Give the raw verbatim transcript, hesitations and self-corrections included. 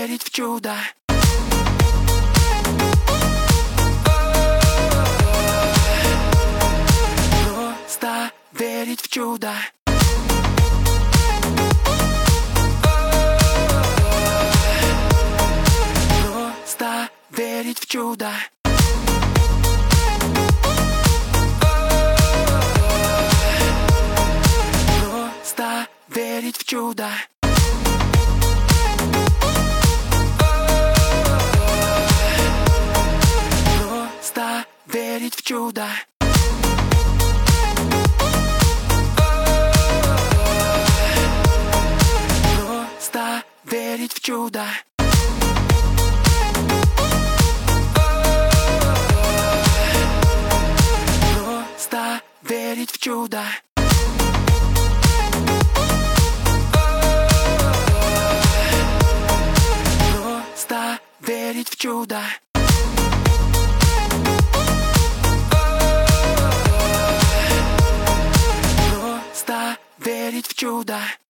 верить в чудо. Просто верить в чудо. Просто верить в чудо. Просто верить в чудо. Просто верить в чудо. Просто верить в чудо. Просто верить в чудо. Просто верить в чудо. Просто верить в чудо.